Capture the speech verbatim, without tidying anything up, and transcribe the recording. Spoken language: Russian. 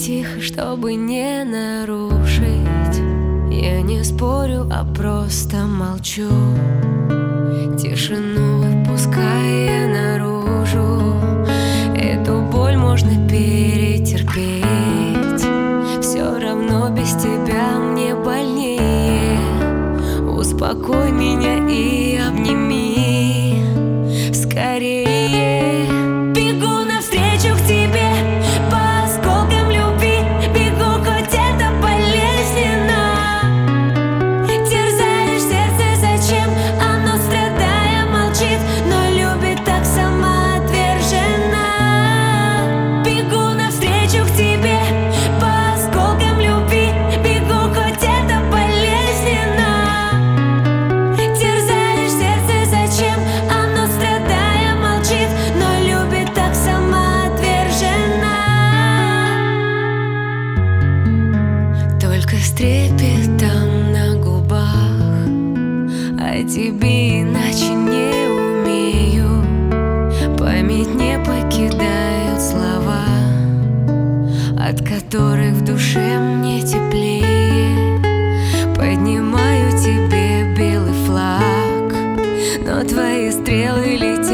тихо, чтобы не нарушить. Я не спорю, а просто молчу, тишину выпуская наружу. Эту боль можно перетерпеть, все равно без тебя мне больнее. Успокой меня и обними скорее. Бегу навстречу к тебе по осколкам любви, бегу, хоть это болезненно. Терзаешь сердце, зачем? Оно, страдая, молчит, но любит так самоотверженно. Бегу навстречу к тебе по осколкам любви, бегу, хоть это болезненно. Терзаешь сердце, зачем? Оно, страдая, молчит, но любит так самоотверженно. Только с трепетом на губах, а тебе иначе не умею. Память не покидают слова, от которых в душе мне теплее. Поднимаю тебе белый флаг, но твои стрелы летят